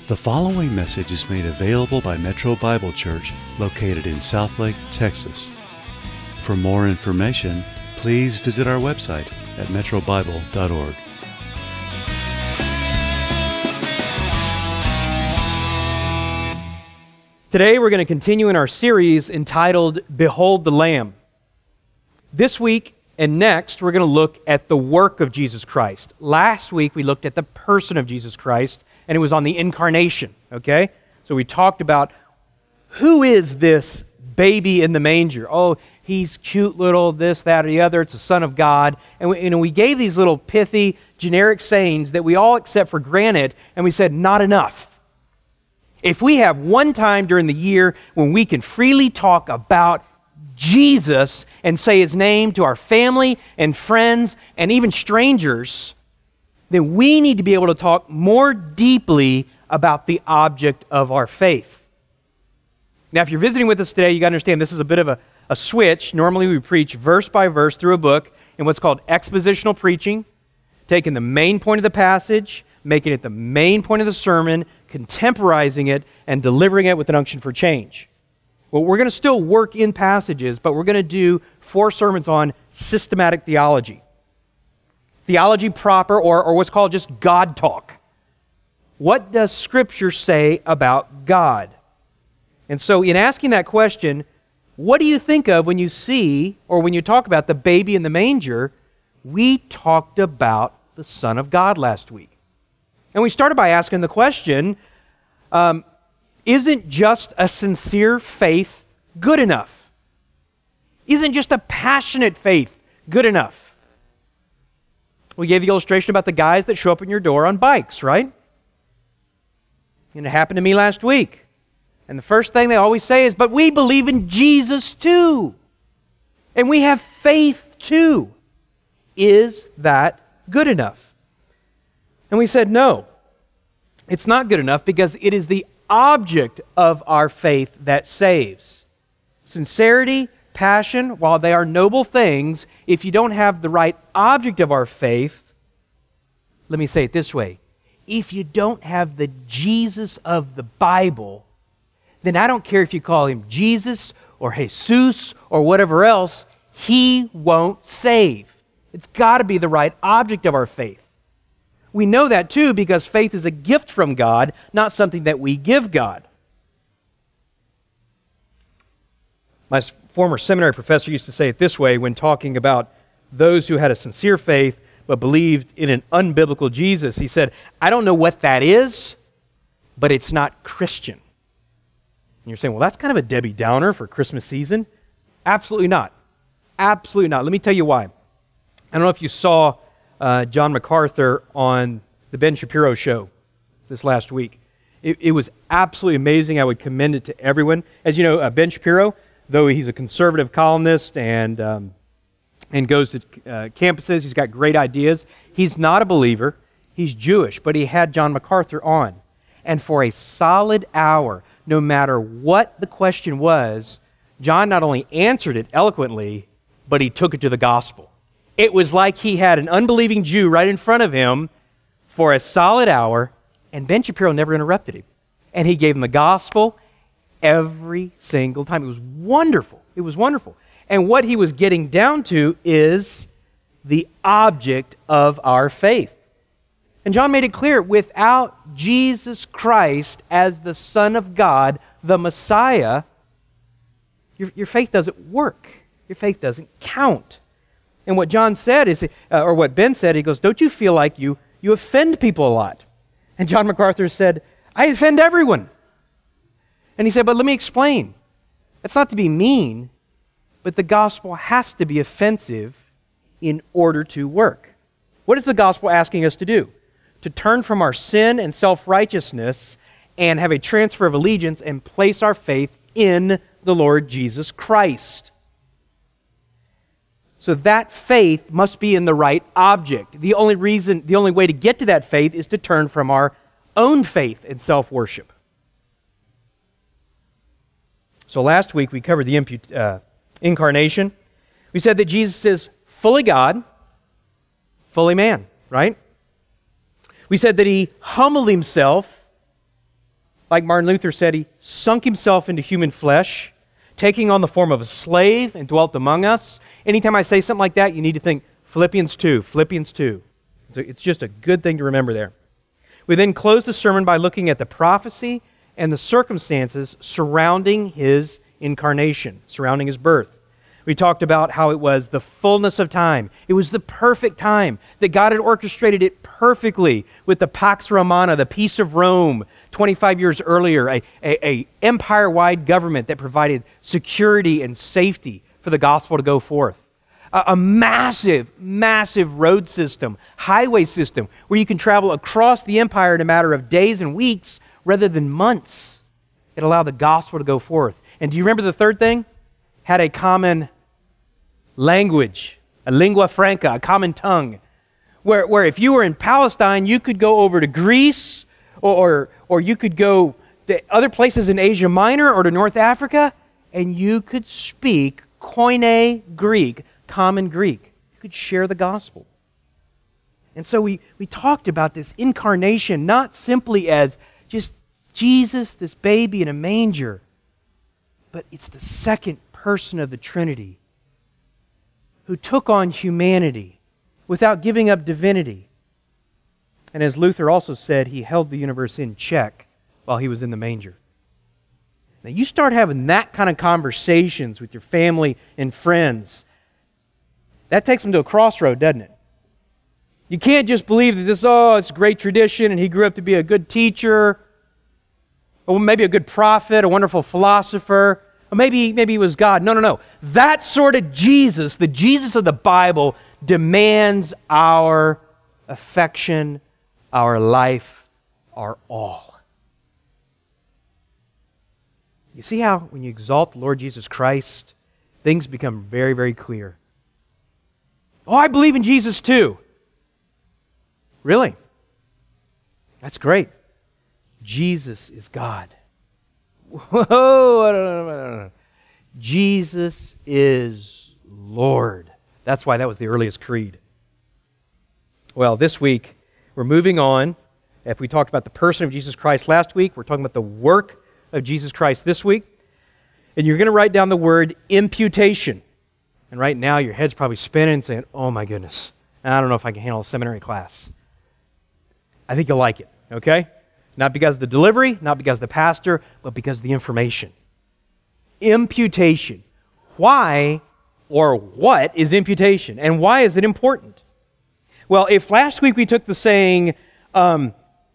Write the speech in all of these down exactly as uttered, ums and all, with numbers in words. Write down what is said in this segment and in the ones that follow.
The following message is made available by Metro Bible Church, located in Southlake, Texas. For more information, please visit our website at metro bible dot org. Today we're going to continue in our series entitled Behold the Lamb. This week and next we're going to look at the work of Jesus Christ. Last week we looked at the person of Jesus Christ, and it was on the incarnation, okay? So we talked about who is this baby in the manger? Oh, he's cute little this, that, or the other. It's the Son of God. And we, you know, we gave these little pithy, generic sayings that we all accept for granted, and we said, not enough. If we have one time during the year when we can freely talk about Jesus and say his name to our family and friends and even strangers, then we need to be able to talk more deeply about the object of our faith. Now, if you're visiting with us today, you got to understand this is a bit of a, a switch. Normally we preach verse by verse through a book in what's called expositional preaching, taking the main point of the passage, making it the main point of the sermon, contemporizing it, and delivering it with an unction for change. Well, we're going to still work in passages, but we're going to do four sermons on systematic theology. Theology proper, or, or what's called just God talk. What does Scripture say about God? And so in asking that question, what do you think of when you see, or when you talk about the baby in the manger? We talked about the Son of God last week. And we started by asking the question, um, isn't just a sincere faith good enough? Isn't just a passionate faith good enough? We gave the illustration about the guys that show up in your door on bikes, right? And it happened to me last week. And the first thing they always say is, but we believe in Jesus too. And we have faith too. Is that good enough? And we said, no. It's not good enough because it is the object of our faith that saves. Sincerity, passion, while they are noble things, if you don't have the right object of our faith, let me say it this way, if you don't have the Jesus of the Bible, then I don't care if you call him Jesus or Jesus or whatever else, he won't save. It's got to be the right object of our faith. We know that too because faith is a gift from God, not something that we give God. My former seminary professor used to say it this way when talking about those who had a sincere faith but believed in an unbiblical Jesus. He said, I don't know what that is, but it's not Christian. And you're saying, well, that's kind of a Debbie Downer for Christmas season. Absolutely not. Absolutely not. Let me tell you why. I don't know if you saw uh, John MacArthur on the Ben Shapiro show this last week. It, it was absolutely amazing. I would commend it to everyone. As you know, uh, Ben Shapiro, though he's a conservative columnist and um, and goes to uh, campuses, he's got great ideas. He's not a believer. He's Jewish, but he had John MacArthur on. And for a solid hour, no matter what the question was, John not only answered it eloquently, but he took it to the gospel. It was like he had an unbelieving Jew right in front of him for a solid hour, and Ben Shapiro never interrupted him. And he gave him the gospel every single time. It was wonderful. It was wonderful. And what he was getting down to is the object of our faith. And John made it clear, without Jesus Christ as the Son of God, the Messiah, your, your faith doesn't work. Your faith doesn't count. And what John said is, uh, or what Ben said, he goes, don't you feel like you, you offend people a lot? And John MacArthur said, I offend everyone. And he said, but let me explain. That's not to be mean, but the gospel has to be offensive in order to work. What is the gospel asking us to do? To turn from our sin and self-righteousness and have a transfer of allegiance and place our faith in the Lord Jesus Christ. So that faith must be in the right object. The only reason, the only way to get to that faith is to turn from our own faith and self-worship. So last week we covered the imput- uh, incarnation. We said that Jesus is fully God, fully man, right? We said that he humbled himself Like Martin Luther said, he sunk himself into human flesh, taking on the form of a slave and dwelt among us. Anytime I say something like that, you need to think Philippians two, Philippians two. So it's just a good thing to remember there. We then close the sermon by looking at the prophecy and the circumstances surrounding his incarnation, surrounding his birth. We talked about how it was the fullness of time. It was the perfect time, that God had orchestrated it perfectly with the Pax Romana, the peace of Rome, twenty-five years earlier, a, a, a empire-wide government that provided security and safety for the gospel to go forth. A, a massive, massive road system, highway system, where you can travel across the empire in a matter of days and weeks rather than months. It allowed the gospel to go forth. And do you remember the third thing? Had a common language, a lingua franca, a common tongue, where, where if you were in Palestine, you could go over to Greece, or, or, or you could go to other places in Asia Minor or to North Africa, and you could speak Koine Greek, common Greek. You could share the gospel. And so we, we talked about this incarnation not simply as just Jesus, this baby in a manger, but it's the second person of the Trinity who took on humanity without giving up divinity. And as Luther also said, he held the universe in check while he was in the manger. Now you start having that kind of conversations with your family and friends, that takes them to a crossroad, doesn't it? You can't just believe that this, oh, it's a great tradition and he grew up to be a good teacher, or maybe a good prophet, a wonderful philosopher, or maybe, maybe he was God. No, no, no. That sort of Jesus, the Jesus of the Bible, demands our affection, our life, our all. You see how when you exalt the Lord Jesus Christ, things become very, very clear. Oh, I believe in Jesus too. Really? That's great. Jesus is God. Whoa! Jesus is Lord. That's why that was the earliest creed. Well, this week, we're moving on. If we talked about the person of Jesus Christ last week, we're talking about the work of Jesus Christ this week. And you're going to write down the word imputation. And right now, your head's probably spinning and saying, oh my goodness, I don't know if I can handle a seminary class. I think you'll like it, okay? Not because of the delivery, not because of the pastor, but because of the information. Imputation. Why or what is imputation? And why is it important? Well, if last week we took the saying, um,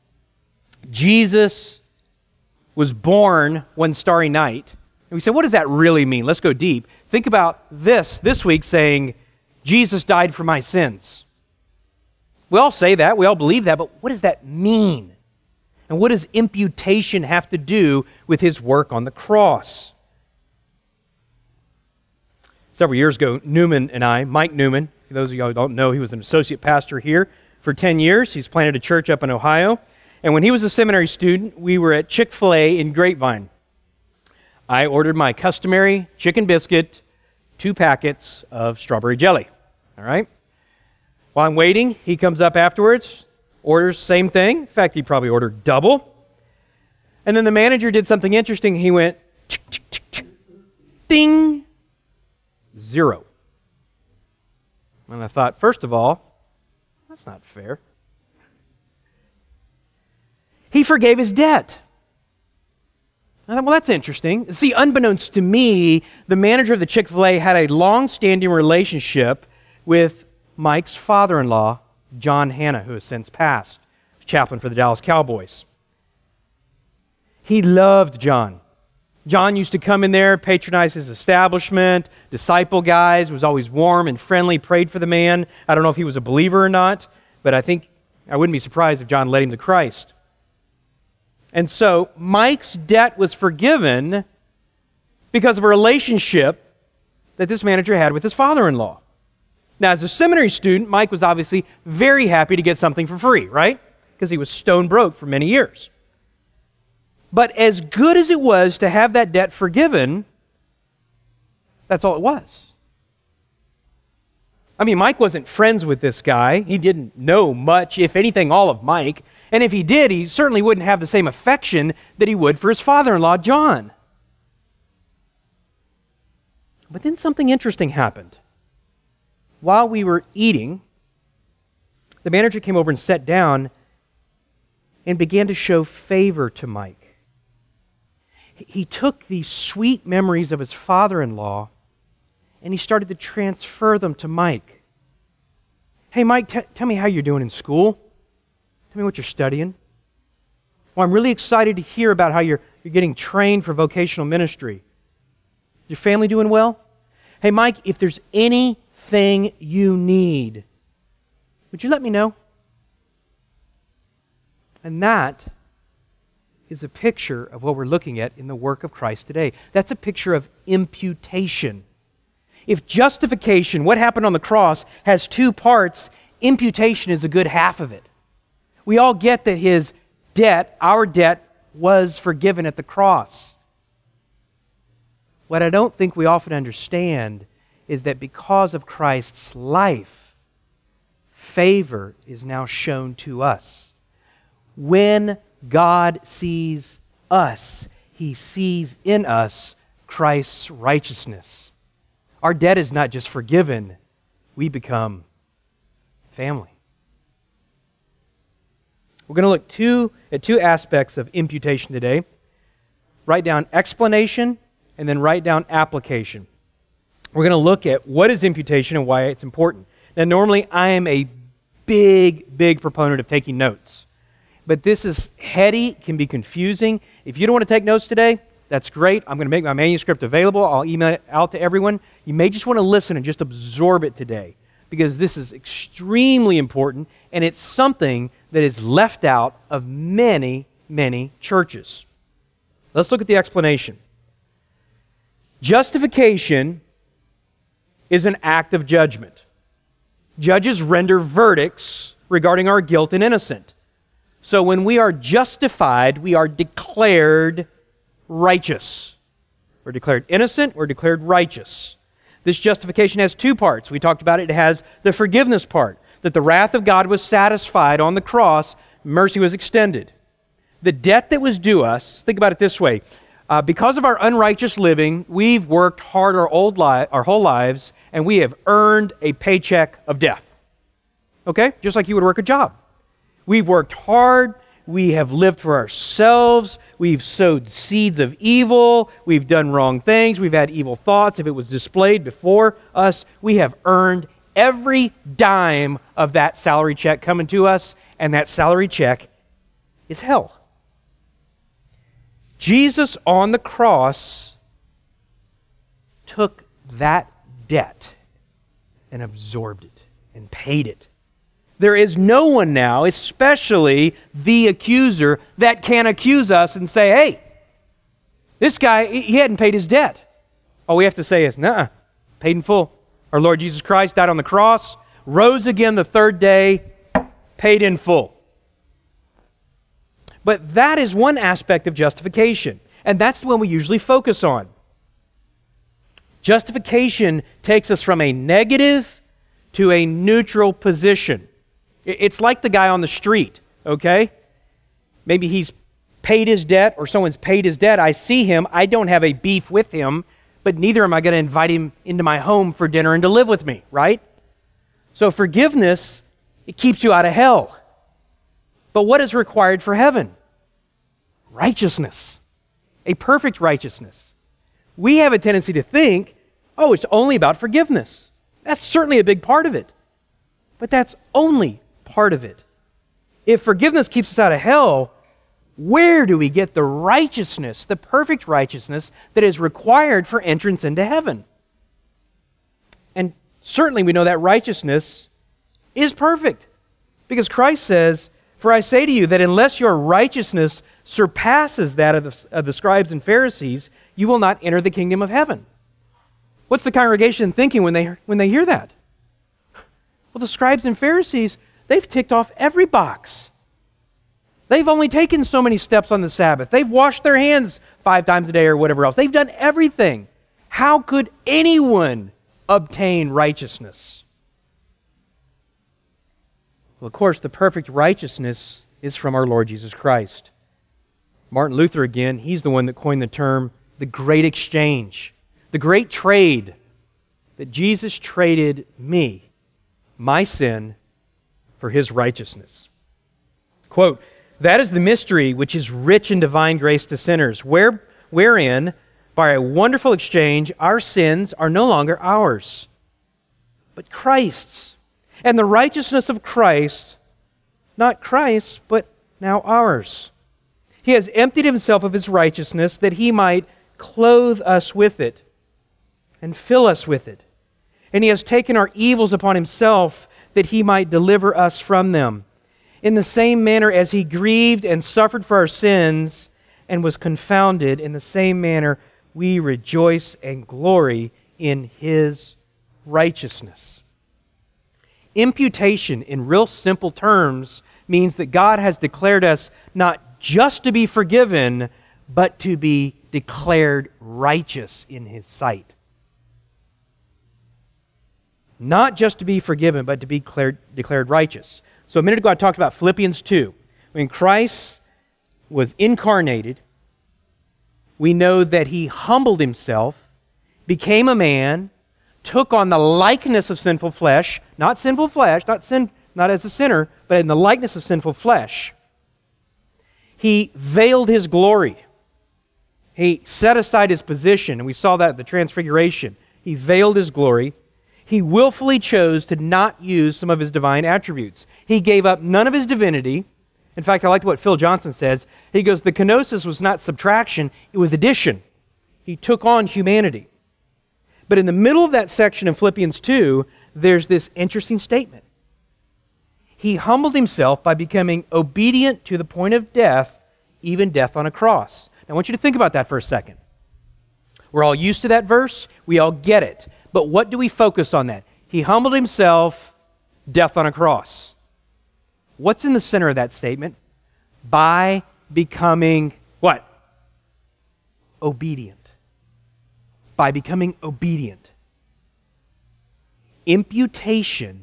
Jesus was born one starry night, and we said, what does that really mean? Let's go deep. Think about this, this week saying, Jesus died for my sins. We all say that, we all believe that, but what does that mean? And what does imputation have to do with his work on the cross? Several years ago, Newman and I, Mike Newman, for those of you who don't know, he was an associate pastor here for ten years. He's planted a church up in Ohio. And when he was a seminary student, we were at Chick-fil-A in Grapevine. I ordered my customary chicken biscuit, two packets of strawberry jelly. All right? While I'm waiting, he comes up afterwards, orders same thing. In fact, he probably ordered double. And then the manager did something interesting. He went, ding, zero. And I thought, first of all, that's not fair. He forgave his debt. I thought, well, that's interesting. See, unbeknownst to me, the manager of the Chick-fil-A had a long-standing relationship with Mike's father-in-law, John Hanna, who has since passed, chaplain for the Dallas Cowboys. He loved John. John used to come in there, patronize his establishment, disciple guys, was always warm and friendly, prayed for the man. I don't know if he was a believer or not, but I think I wouldn't be surprised if John led him to Christ. And so Mike's debt was forgiven because of a relationship that this manager had with his father-in-law. Now, as a seminary student, Mike was obviously very happy to get something for free, right? Because he was stone broke for many years. But as good as it was to have that debt forgiven, that's all it was. I mean, Mike wasn't friends with this guy. He didn't know much, if anything, all of Mike. And if he did, he certainly wouldn't have the same affection that he would for his father-in-law, John. But then something interesting happened. While we were eating, the manager came over and sat down and began to show favor to Mike. He took these sweet memories of his father-in-law and he started to transfer them to Mike. Hey, Mike, t- tell me how you're doing in school. Tell me what you're studying. Well, I'm really excited to hear about how you're, you're getting trained for vocational ministry. Your family doing well? Hey, Mike, if there's anything you need, would you let me know? And that is a picture of what we're looking at in the work of Christ today. That's a picture of imputation. If justification, what happened on the cross, has two parts, imputation is a good half of it. We all get that his debt, our debt, was forgiven at the cross. What I don't think we often understand is that because of Christ's life, favor is now shown to us. When God sees us, He sees in us Christ's righteousness. Our debt is not just forgiven, we become family. We're going to look two, at two aspects of imputation today. Write down explanation and then write down application. We're going to look at what is imputation and why it's important. Now, normally I am a big, big proponent of taking notes. But this is heady, can be confusing. If you don't want to take notes today, that's great. I'm going to make my manuscript available. I'll email it out to everyone. You may just want to listen and just absorb it today, because this is extremely important, and it's something that is left out of many, many churches. Let's look at the explanation. Justification is an act of judgment. Judges render verdicts regarding our guilt and innocence. So when we are justified, we are declared righteous. We're declared innocent, we're declared righteous. This justification has two parts. We talked about it. It has the forgiveness part, that the wrath of God was satisfied on the cross, mercy was extended. The debt that was due us, think about it this way, uh, because of our unrighteous living, we've worked hard our, old li- our whole lives, and we have earned a paycheck of death. Okay? Just like you would work a job. We've worked hard, we have lived for ourselves, we've sowed seeds of evil, we've done wrong things, we've had evil thoughts. If it was displayed before us, we have earned every dime of that salary check coming to us, and that salary check is hell. Jesus on the cross took that debt and absorbed it and paid it. There is no one now, especially the accuser, that can accuse us and say, hey, this guy, he hadn't paid his debt. All we have to say is, nah, paid in full. Our Lord Jesus Christ died on the cross, rose again the third day, paid in full. But that is one aspect of justification, and that's the one we usually focus on. Justification takes us from a negative to a neutral position. It's like the guy on the street, okay? Maybe he's paid his debt or someone's paid his debt. I see him. I don't have a beef with him, but neither am I going to invite him into my home for dinner and to live with me, right? So forgiveness, it keeps you out of hell. But what is required for heaven? Righteousness. A perfect righteousness. We have a tendency to think, oh, it's only about forgiveness. That's certainly a big part of it. But that's only part of it. If forgiveness keeps us out of hell, where do we get the righteousness, the perfect righteousness that is required for entrance into heaven? And certainly we know that righteousness is perfect, because Christ says, for I say to you that unless your righteousness surpasses that of the, of the scribes and Pharisees, you will not enter the kingdom of heaven. What's the congregation thinking when they, when they hear that? Well, the scribes and Pharisees, they've ticked off every box. They've only taken so many steps on the Sabbath. They've washed their hands five times a day or whatever else. They've done everything. How could anyone obtain righteousness? Well, of course, the perfect righteousness is from our Lord Jesus Christ. Martin Luther, again, he's the one that coined the term the great exchange, the great trade, that Jesus traded me, my sin, for his righteousness. Quote, "That is the mystery which is rich in divine grace to sinners, where, wherein, by a wonderful exchange, our sins are no longer ours, but Christ's, and the righteousness of Christ, not Christ's, but now ours. He has emptied himself of his righteousness that he might clothe us with it and fill us with it. And he has taken our evils upon himself that he might deliver us from them. In the same manner as he grieved and suffered for our sins and was confounded, in the same manner we rejoice and glory in his righteousness." Imputation, in real simple terms, means that God has declared us not just to be forgiven, but to be declared righteous in his sight. Not just to be forgiven, but to be declared, declared righteous. So a minute ago I talked about Philippians two. When Christ was incarnated, we know that he humbled himself, became a man, took on the likeness of sinful flesh, not sinful flesh, not sin, not as a sinner, but in the likeness of sinful flesh. He veiled his glory. He set aside his position, and we saw that at the Transfiguration. He veiled his glory. He willfully chose to not use some of his divine attributes. He gave up none of his divinity. In fact, I like what Phil Johnson says. He goes, the kenosis was not subtraction, it was addition. He took on humanity. But in the middle of that section in Philippians two, there's this interesting statement. He humbled himself by becoming obedient to the point of death, even death on a cross. Now, I want you to think about that for a second. We're all used to that verse. We all get it. But what do we focus on that? He humbled himself, death on a cross. What's in the center of that statement? By becoming what? Obedient. By becoming obedient. Imputation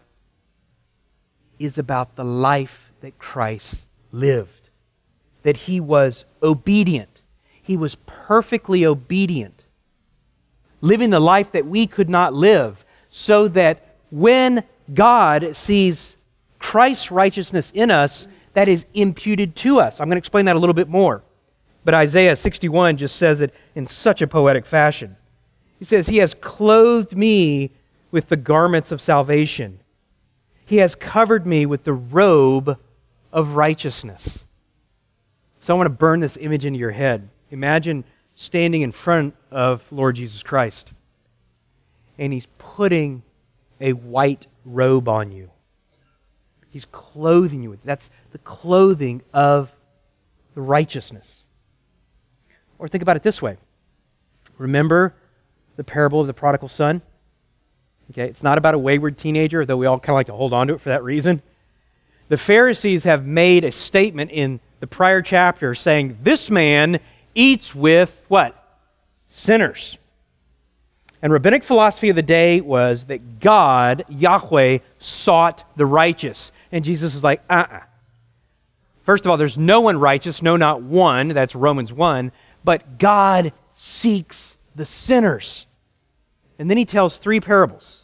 is about the life that Christ lived. That he was obedient. He was perfectly obedient. Living the life that we could not live, so that when God sees Christ's righteousness in us, that is imputed to us. I'm going to explain that a little bit more. But Isaiah sixty-one just says it in such a poetic fashion. He says, "He has clothed me with the garments of salvation. He has covered me with the robe of righteousness." So I want to burn this image into your head. Imagine standing in front of Lord Jesus Christ, and he's putting a white robe on you. He's clothing you with it. That's the clothing of the righteousness. Or think about it this way. Remember the parable of the prodigal son? Okay, it's not about a wayward teenager, though we all kind of like to hold on to it for that reason. The Pharisees have made a statement in the prior chapter saying, this man eats with what? Sinners. And rabbinic philosophy of the day was that God, Yahweh, sought the righteous. And Jesus is like, uh-uh. First of all, there's no one righteous, no, not one. That's Romans one. But God seeks the sinners. And then he tells three parables.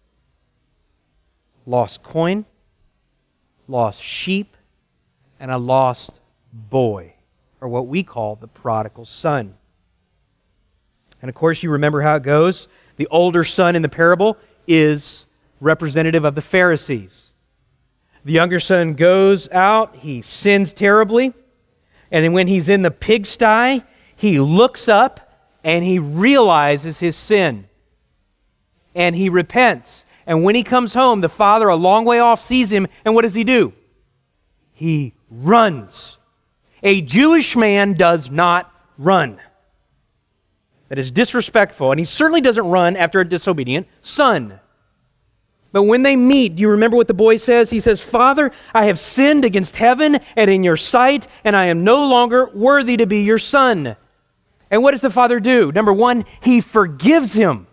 Lost coin, lost sheep, and a lost boy, or what we call the prodigal son. And of course, you remember how it goes. The older son in the parable is representative of the Pharisees. The younger son goes out, he sins terribly, and then when he's in the pigsty, he looks up and he realizes his sin. And he repents. And when he comes home, the father a long way off sees him, and what does he do? He runs. A Jewish man does not run. That is disrespectful, and he certainly doesn't run after a disobedient son. But when they meet, do you remember what the boy says? He says, "Father, I have sinned against heaven and in your sight, and I am no longer worthy to be your son." And what does the father do? Number one, he forgives him.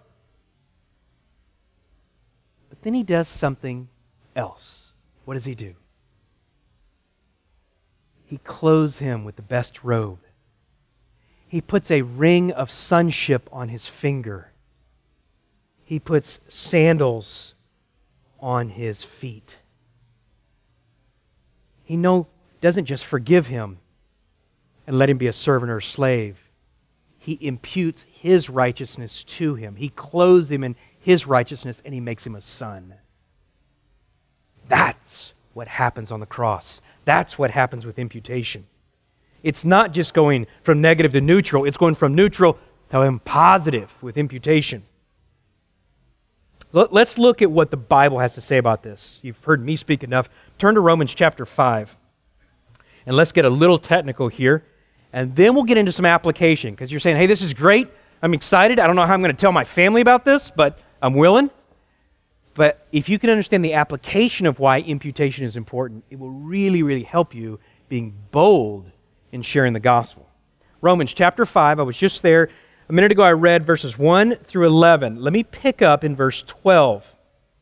But then he does something else. What does he do? He clothes him with the best robe. He puts a ring of sonship on his finger. He puts sandals on his feet. He no, doesn't just forgive him and let him be a servant or a slave. He imputes his righteousness to him. He clothes him in his righteousness and he makes him a son. That's what happens on the cross. That's what happens with imputation. It's not just going from negative to neutral. It's going from neutral to positive with imputation. Let's look at what the Bible has to say about this. You've heard me speak enough. Turn to Romans chapter five. And let's get a little technical here. And then we'll get into some application. Because you're saying, hey, this is great. I'm excited. I don't know how I'm going to tell my family about this, but I'm willing. But if you can understand the application of why imputation is important, it will really, really help you being bold in sharing the gospel. Romans chapter five, I was just there. A minute ago I read verses one through eleven. Let me pick up in verse twelve.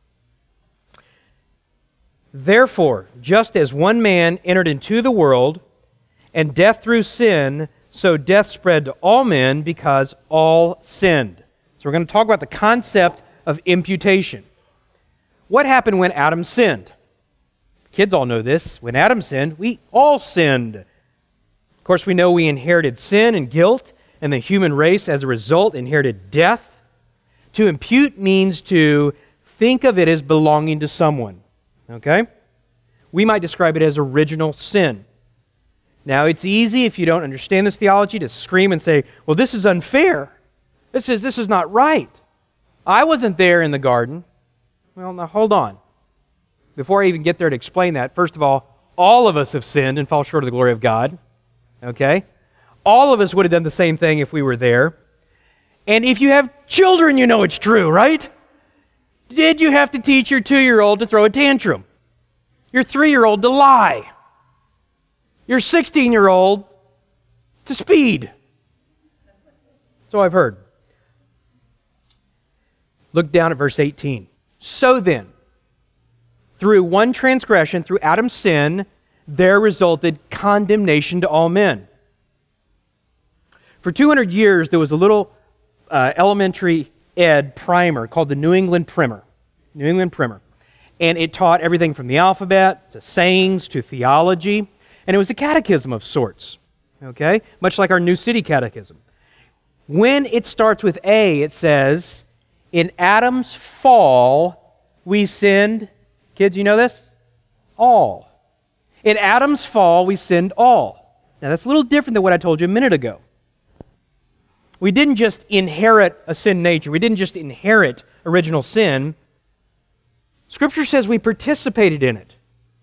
Therefore, just as one man entered into the world, and death through sin, so death spread to all men because all sinned. So we're going to talk about the concept of imputation. What happened when Adam sinned? Kids all know this. When Adam sinned, we all sinned. Of course, we know we inherited sin and guilt, and the human race, as a result, inherited death. To impute means to think of it as belonging to someone. Okay? We might describe it as original sin. Now, it's easy, if you don't understand this theology, to scream and say, well, this is unfair. This is, this is not right. I wasn't there in the garden. Well, now hold on. Before I even get there to explain that, first of all, all of us have sinned and fall short of the glory of God. Okay? All of us would have done the same thing if we were there. And if you have children, you know it's true, right? Did you have to teach your two-year-old to throw a tantrum? Your three-year-old to lie? Your sixteen-year-old to speed? So I've heard. Look down at verse eighteen. So then, through one transgression, through Adam's sin, there resulted condemnation to all men. For two hundred years, there was a little uh, elementary ed primer called the New England Primer. New England Primer. And it taught everything from the alphabet to sayings to theology. And it was a catechism of sorts. Okay? Much like our New City Catechism. When it starts with A, it says, in Adam's fall, we sinned. Kids, you know this? All. In Adam's fall, we sinned all. Now, that's a little different than what I told you a minute ago. We didn't just inherit a sin nature. We didn't just inherit original sin. Scripture says we participated in it.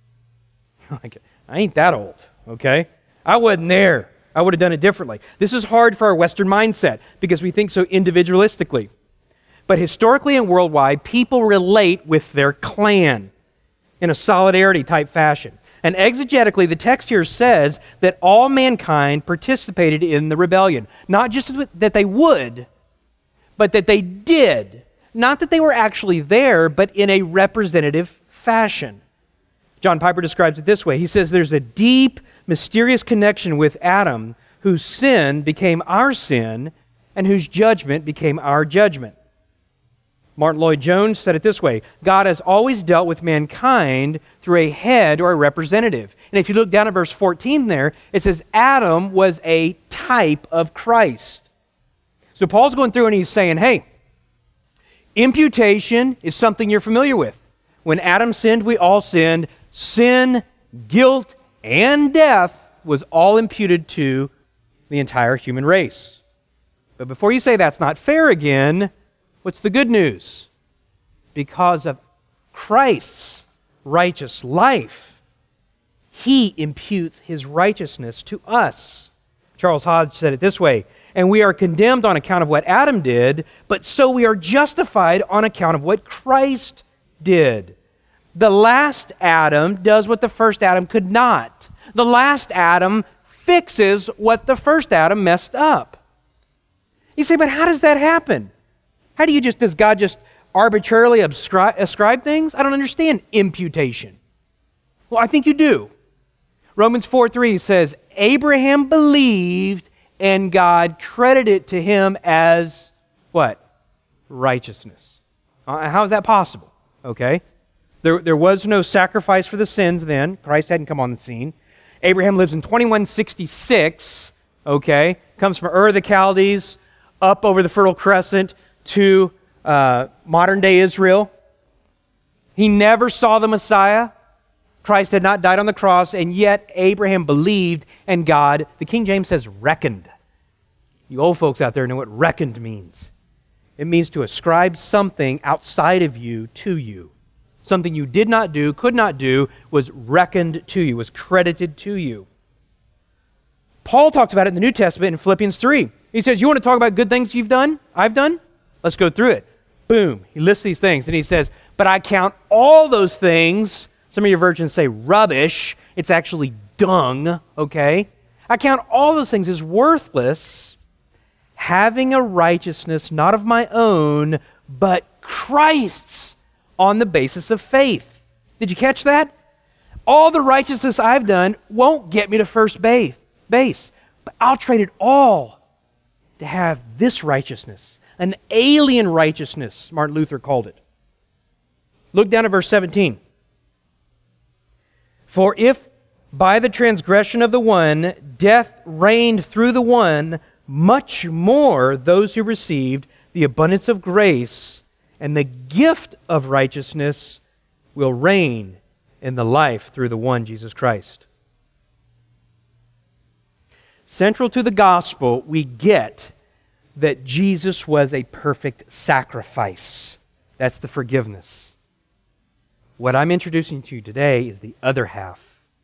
I ain't that old, okay? I wasn't there. I would have done it differently. This is hard for our Western mindset because we think so individualistically. But historically and worldwide, people relate with their clan in a solidarity type fashion. And exegetically, the text here says that all mankind participated in the rebellion. Not just that they would, but that they did. Not that they were actually there, but in a representative fashion. John Piper describes it this way. He says there's a deep, mysterious connection with Adam, whose sin became our sin, and whose judgment became our judgment. Martin Lloyd-Jones said it this way: God has always dealt with mankind through a head or a representative. And if you look down at verse fourteen there, it says Adam was a type of Christ. So Paul's going through and he's saying, hey, imputation is something you're familiar with. When Adam sinned, we all sinned. Sin, guilt, and death was all imputed to the entire human race. But before you say that's not fair again, what's the good news? Because of Christ's righteous life, He imputes His righteousness to us. Charles Hodge said it this way: and we are condemned on account of what Adam did, but so we are justified on account of what Christ did. The last Adam does what the first Adam could not. The last Adam fixes what the first Adam messed up. You say, but how does that happen? How do you just, does God just arbitrarily ascribe, ascribe things? I don't understand imputation. Well, I think you do. Romans four three says, Abraham believed and God credited it to him as what? Righteousness. Uh, how is that possible? Okay. There, there was no sacrifice for the sins then. Christ hadn't come on the scene. Abraham lives in twenty-one sixty-six, okay, comes from Ur of the Chaldees, up over the Fertile Crescent to uh, modern-day Israel. He never saw the Messiah. Christ had not died on the cross, and yet Abraham believed, and God, the King James says, reckoned. You old folks out there know what reckoned means. It means to ascribe something outside of you to you. Something you did not do, could not do, was reckoned to you, was credited to you. Paul talks about it in the New Testament in Philippians three. He says, you want to talk about good things you've done, I've done? Let's go through it. Boom. He lists these things, and he says, but I count all those things, some of your versions say rubbish, it's actually dung, okay? I count all those things as worthless, having a righteousness not of my own, but Christ's, on the basis of faith. Did you catch that? All the righteousness I've done won't get me to first base, base, but I'll trade it all to have this righteousness, an alien righteousness, Martin Luther called it. Look down at verse seventeen. For if by the transgression of the one, death reigned through the one, much more those who received the abundance of grace and the gift of righteousness will reign in the life through the one, Jesus Christ. Central to the gospel, we get that Jesus was a perfect sacrifice. That's the forgiveness. What I'm introducing to you today is the other half.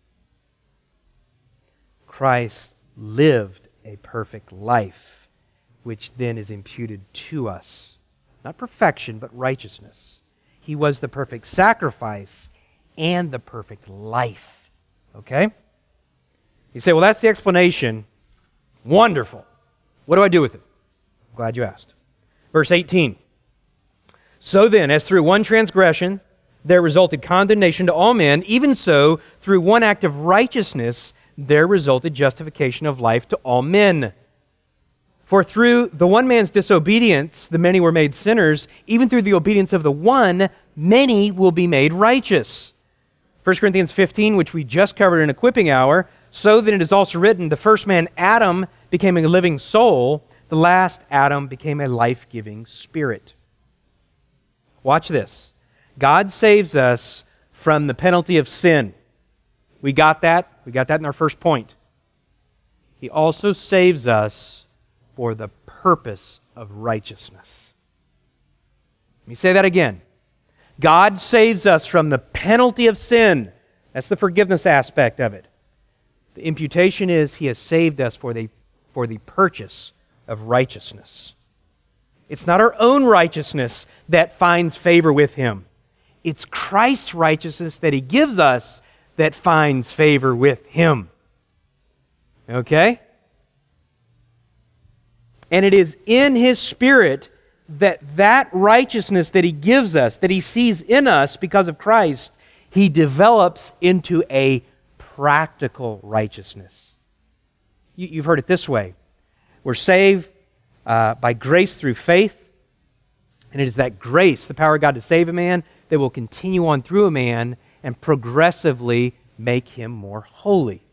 Christ lived a perfect life, which then is imputed to us. Not perfection, but righteousness. He was the perfect sacrifice and the perfect life. Okay? You say, well, that's the explanation. Wonderful. What do I do with it? I'm glad you asked. Verse eighteen. So then, as through one transgression there resulted condemnation to all men, even so, through one act of righteousness there resulted justification of life to all men. For through the one man's disobedience, the many were made sinners. Even through the obedience of the one, many will be made righteous. First Corinthians fifteen, which we just covered in equipping hour, so then it is also written, the first man, Adam, became a living soul. The last Adam became a life-giving spirit. Watch this. God saves us from the penalty of sin. We got that. We got that in our first point. He also saves us for the purpose of righteousness. Let me say that again. God saves us from the penalty of sin. That's the forgiveness aspect of it. The imputation is He has saved us for the, for the purchase of righteousness. It's not our own righteousness that finds favor with Him. It's Christ's righteousness that He gives us that finds favor with Him. Okay? And it is in His Spirit that that righteousness that He gives us, that He sees in us because of Christ, He develops into a practical righteousness. You, you've heard it this way. We're saved uh, by grace through faith, and it is that grace, the power of God to save a man, that will continue on through a man and progressively make him more holy.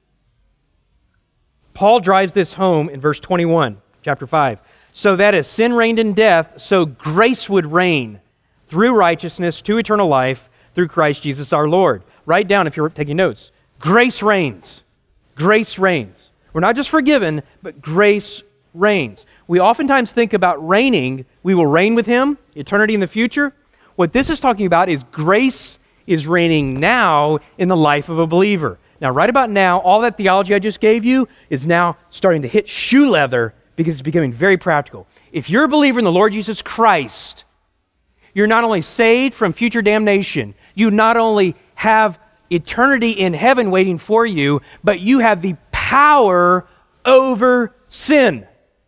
Paul drives this home in verse twenty-one. Chapter five. So that as sin reigned in death, so grace would reign through righteousness to eternal life through Christ Jesus our Lord. Write down if you're taking notes. Grace reigns. Grace reigns. We're not just forgiven, but grace reigns. We oftentimes think about reigning. We will reign with Him, eternity in the future. What this is talking about is grace is reigning now in the life of a believer. Now, right about now, all that theology I just gave you is now starting to hit shoe leather because it's becoming very practical. If you're a believer in the Lord Jesus Christ, you're not only saved from future damnation, you not only have eternity in heaven waiting for you, but you have the power over sin.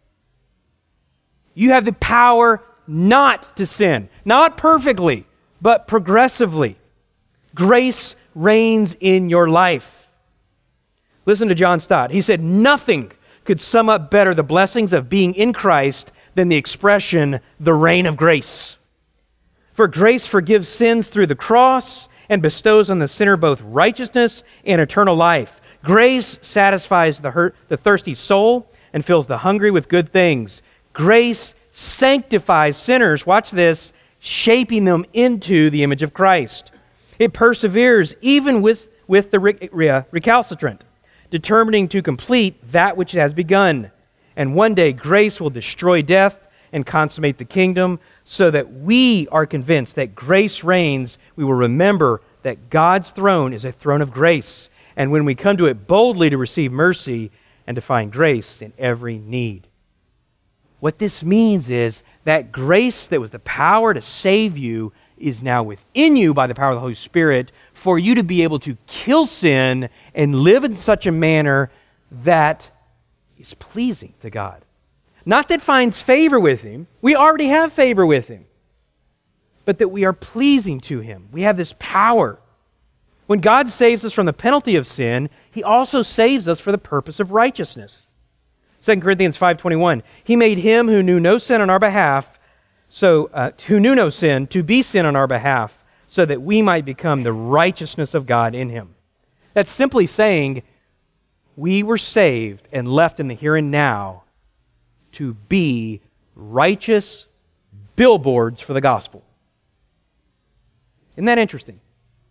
You have the power not to sin. Not perfectly, but progressively. Grace reigns in your life. Listen to John Stott. He said, nothing could sum up better the blessings of being in Christ than the expression, the reign of grace. For grace forgives sins through the cross and bestows on the sinner both righteousness and eternal life. Grace satisfies the hurt, the thirsty soul and fills the hungry with good things. Grace sanctifies sinners, watch this, shaping them into the image of Christ. It perseveres even with, with the re, re, recalcitrant, determining to complete that which it has begun. And one day grace will destroy death and consummate the kingdom, so that we are convinced that grace reigns. We will remember that God's throne is a throne of grace, and when we come to it boldly to receive mercy and to find grace in every need. What this means is that grace that was the power to save you is now within you by the power of the Holy Spirit for you to be able to kill sin and live in such a manner that is pleasing to God. Not that finds favor with Him. We already have favor with Him. But that we are pleasing to Him. We have this power. When God saves us from the penalty of sin, He also saves us for the purpose of righteousness. Second Corinthians five twenty-one, He made Him who knew no sin on our behalf, so uh, who knew no sin, to be sin on our behalf, so that we might become the righteousness of God in Him. That's simply saying we were saved and left in the here and now to be righteous billboards for the gospel. Isn't that interesting?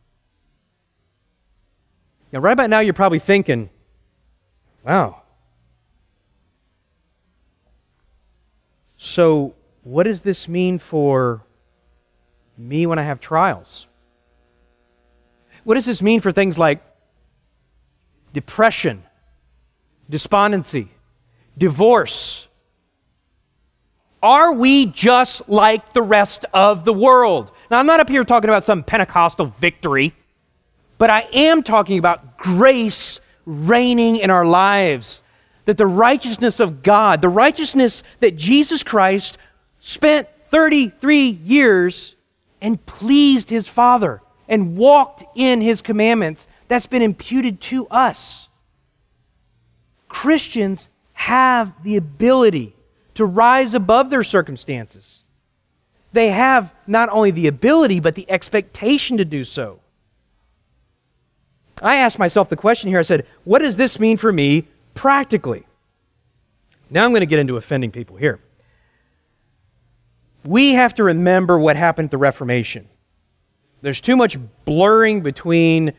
Now, right about now, you're probably thinking, wow. So, what does this mean for me when I have trials? What does this mean for things like depression, despondency, divorce? Are we just like the rest of the world? Now, I'm not up here talking about some Pentecostal victory, but I am talking about grace reigning in our lives. That the righteousness of God, the righteousness that Jesus Christ spent thirty-three years and pleased His Father and walked in His commandments, that's been imputed to us. Christians have the ability to rise above their circumstances. They have not only the ability, but the expectation to do so. I asked myself the question here, I said, what does this mean for me practically? Now I'm going to get into offending people here. We have to remember what happened at the Reformation. There's too much blurring between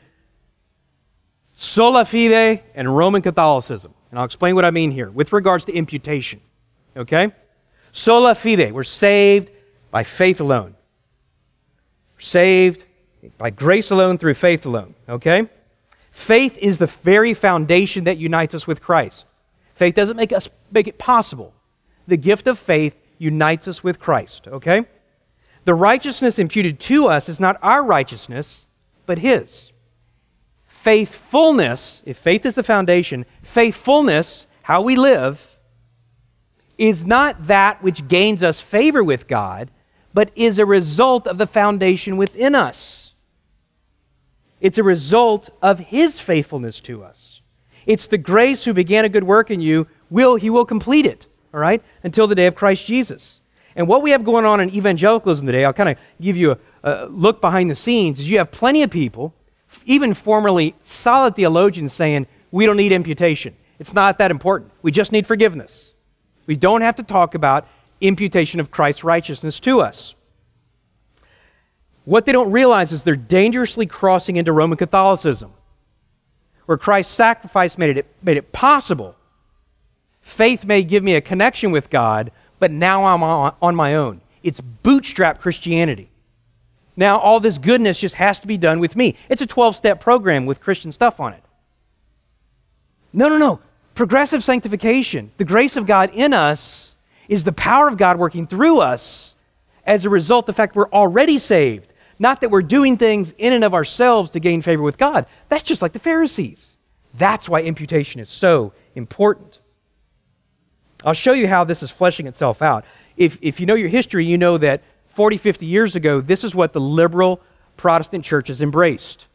sola fide and Roman Catholicism. And I'll explain what I mean here with regards to imputation. Okay? Sola fide, we're saved by faith alone. We're saved by grace alone through faith alone. Okay? Faith is the very foundation that unites us with Christ. Faith doesn't make us make it possible. The gift of faith unites us with Christ. Okay? The righteousness imputed to us is not our righteousness, but His. Faithfulness, if faith is the foundation, faithfulness, how we live, is not that which gains us favor with God, but is a result of the foundation within us. It's a result of His faithfulness to us. It's the grace who began a good work in you, will He will complete it, all right, until the day of Christ Jesus. And what we have going on in evangelicalism today, I'll kind of give you a, a look behind the scenes, is you have plenty of people, even formerly solid theologians, saying, we don't need imputation. It's not that important. We just need forgiveness. We don't have to talk about imputation of Christ's righteousness to us. What they don't realize is they're dangerously crossing into Roman Catholicism, where Christ's sacrifice made it, made it possible. Faith may give me a connection with God, but now I'm on, on my own. It's bootstrap Christianity. Now all this goodness just has to be done with me. It's a twelve-step program with Christian stuff on it. No, no, no. Progressive sanctification, the grace of God in us, is the power of God working through us as a result of the fact we're already saved. Not that we're doing things in and of ourselves to gain favor with God. That's just like the Pharisees. That's why imputation is so important. I'll show you how this is fleshing itself out. If, if you know your history, you know that forty, fifty years ago, this is what the liberal Protestant churches embraced.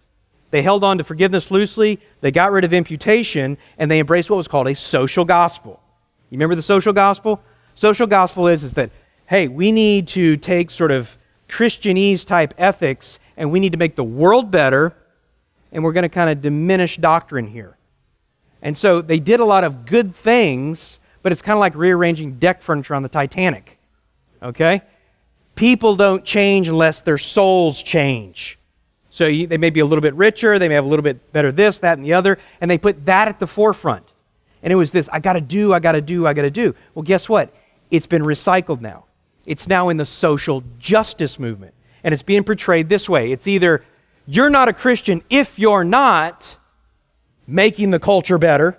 They held on to forgiveness loosely, they got rid of imputation, and they embraced what was called a social gospel. You remember the social gospel? Social gospel is, is that, hey, we need to take sort of Christianese type ethics and we need to make the world better, and we're going to kind of diminish doctrine here. And so they did a lot of good things, but it's kind of like rearranging deck furniture on the Titanic. Okay? People don't change unless their souls change. So you, they may be a little bit richer, they may have a little bit better this, that, and the other, and they put that at the forefront. And it was this, I got to do, I got to do, I got to do. Well, guess what? It's been recycled now. It's now in the social justice movement. And it's being portrayed this way. It's either you're not a Christian if you're not making the culture better,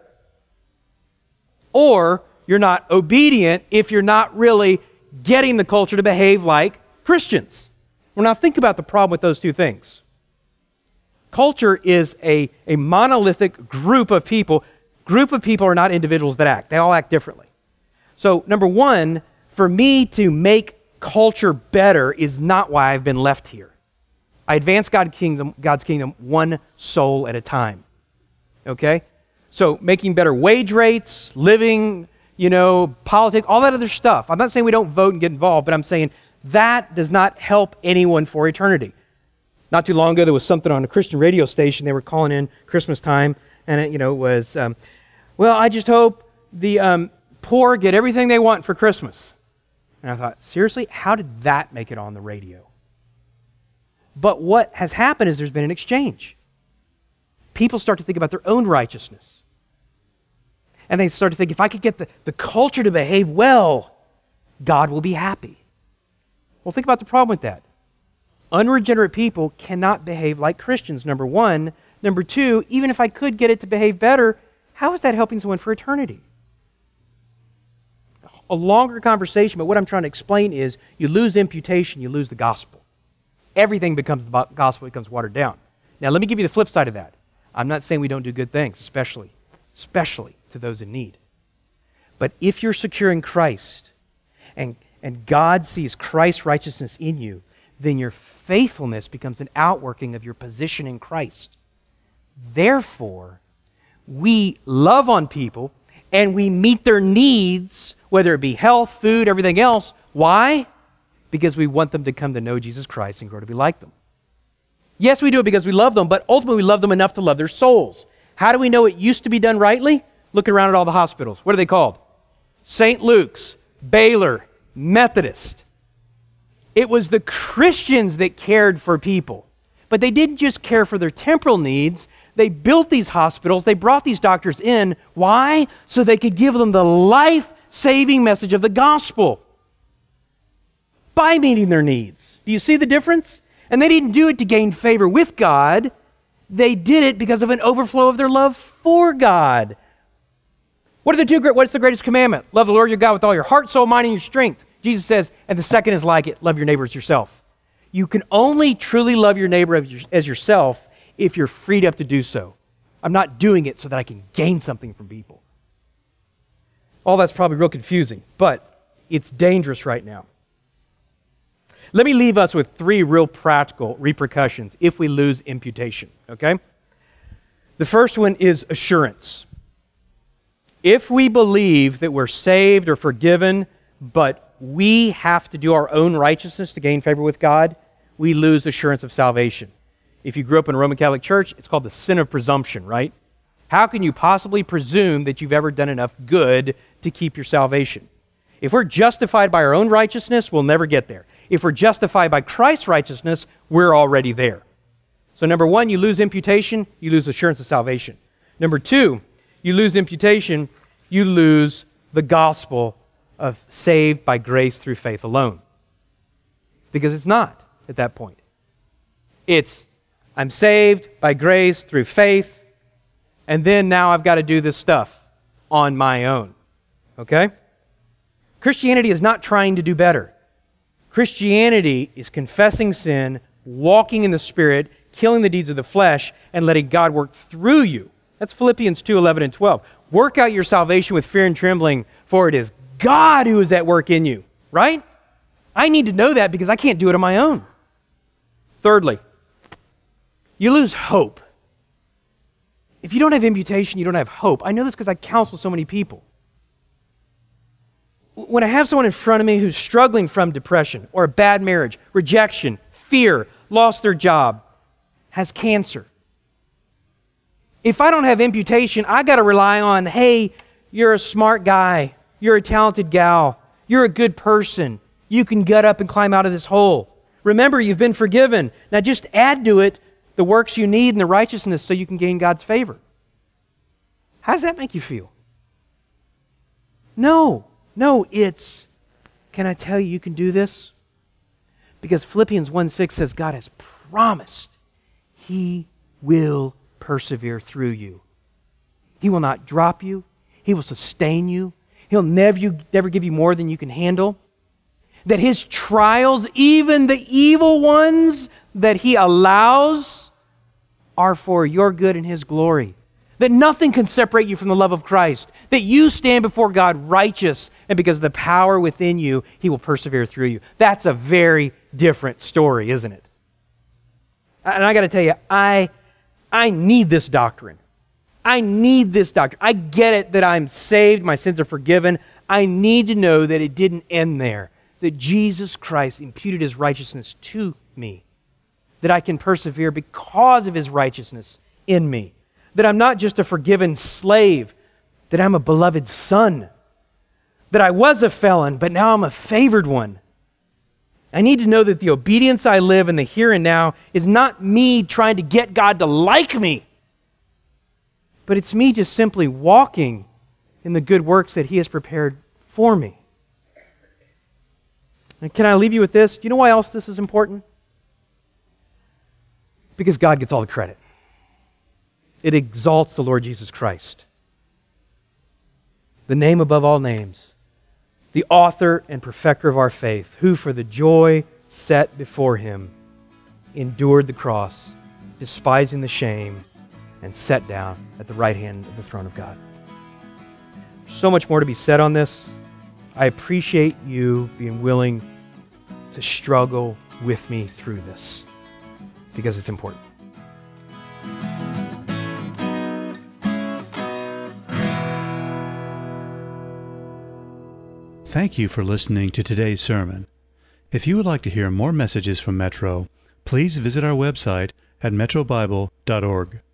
or you're not obedient if you're not really getting the culture to behave like Christians. Well, now think about the problem with those two things. Culture is a, a monolithic group of people. Group of people are not individuals that act. They all act differently. So, number one, for me to make culture better is not why I've been left here. I advance God's kingdom, God's kingdom one soul at a time. Okay? So making better wage rates, living, you know, politics, all that other stuff. I'm not saying we don't vote and get involved, but I'm saying that does not help anyone for eternity. Not too long ago, there was something on a Christian radio station. They were calling in Christmas time, and it, you know, was, um, well, I just hope the um, poor get everything they want for Christmas. And I thought, seriously, how did that make it on the radio? But what has happened is there's been an exchange. People start to think about their own righteousness. And they start to think, if I could get the, the culture to behave well, God will be happy. Well, think about the problem with that. Unregenerate people cannot behave like Christians, number one. Number two, even if I could get it to behave better, how is that helping someone for eternity? A longer conversation, but what I'm trying to explain is you lose imputation, you lose the gospel. Everything becomes the gospel, becomes watered down. Now, let me give you the flip side of that. I'm not saying we don't do good things, especially, especially to those in need. But if you're secure in Christ and, and God sees Christ's righteousness in you, then your faithfulness becomes an outworking of your position in Christ. Therefore, we love on people and we meet their needs, whether it be health, food, everything else. Why? Because we want them to come to know Jesus Christ and grow to be like them. Yes, we do it because we love them, but ultimately we love them enough to love their souls. How do we know it used to be done rightly? Look around at all the hospitals. What are they called? Saint Luke's, Baylor, Methodist. It was the Christians that cared for people. But they didn't just care for their temporal needs. They built these hospitals. They brought these doctors in. Why? So they could give them the life-saving message of the gospel by meeting their needs. Do you see the difference? And they didn't do it to gain favor with God. They did it because of an overflow of their love for God. What are the two? What's the greatest commandment? Love the Lord your God with all your heart, soul, mind, and your strength. Jesus says, and the second is like it, love your neighbor as yourself. You can only truly love your neighbor as yourself if you're freed up to do so. I'm not doing it so that I can gain something from people. All that's probably real confusing, but it's dangerous right now. Let me leave us with three real practical repercussions if we lose imputation, okay? The first one is assurance. If we believe that we're saved or forgiven, but we have to do our own righteousness to gain favor with God, we lose assurance of salvation. If you grew up in a Roman Catholic Church, it's called the sin of presumption, right? How can you possibly presume that you've ever done enough good to keep your salvation? If we're justified by our own righteousness, we'll never get there. If we're justified by Christ's righteousness, we're already there. So number one, you lose imputation, you lose assurance of salvation. Number two, you lose imputation, you lose the gospel of saved by grace through faith alone. Because it's not at that point. It's, I'm saved by grace through faith, and then now I've got to do this stuff on my own. Okay? Christianity is not trying to do better. Christianity is confessing sin, walking in the Spirit, killing the deeds of the flesh, and letting God work through you. That's Philippians two, eleven and twelve. Work out your salvation with fear and trembling, for it is God who is at work in you, right? I need to know that because I can't do it on my own. Thirdly, you lose hope. if you don't have imputation, you don't have hope. I know this because I counsel so many people. When I have someone in front of me who's struggling from depression or a bad marriage, rejection, fear, lost their job, has cancer, if I don't have imputation, I got to rely on, hey, you're a smart guy, you're a talented gal, you're a good person, you can get up and climb out of this hole. Remember, you've been forgiven. Now just add to it the works you need and the righteousness so you can gain God's favor. How does that make you feel? No, no, it's, can I tell you you can do this? Because Philippians one six says God has promised He will persevere through you. He will not drop you. He will sustain you. He'll never, you, never give you more than you can handle. That His trials, even the evil ones that He allows, are for your good and His glory. That nothing can separate you from the love of Christ. That you stand before God righteous, and because of the power within you, He will persevere through you. That's a very different story, isn't it? And I got to tell you, I, I need this doctrine. I need this doctrine. I get it that I'm saved, my sins are forgiven. I need to know that it didn't end there. That Jesus Christ imputed His righteousness to me. That I can persevere because of His righteousness in me. That I'm not just a forgiven slave. That I'm a beloved son. That I was a felon, but now I'm a favored one. I need to know that the obedience I live in the here and now is not me trying to get God to like me, but it's me just simply walking in the good works that He has prepared for me. And can I leave you with this? Do you know why else this is important? Because God gets all the credit. It exalts the Lord Jesus Christ, the name above all names, the author and perfecter of our faith, who for the joy set before Him endured the cross, despising the shame, and sat down at the right hand of the throne of God. There's so much more to be said on this. I appreciate you being willing to struggle with me through this, because it's important. Thank you for listening to today's sermon. If you would like to hear more messages from Metro, please visit our website at metro bible dot org.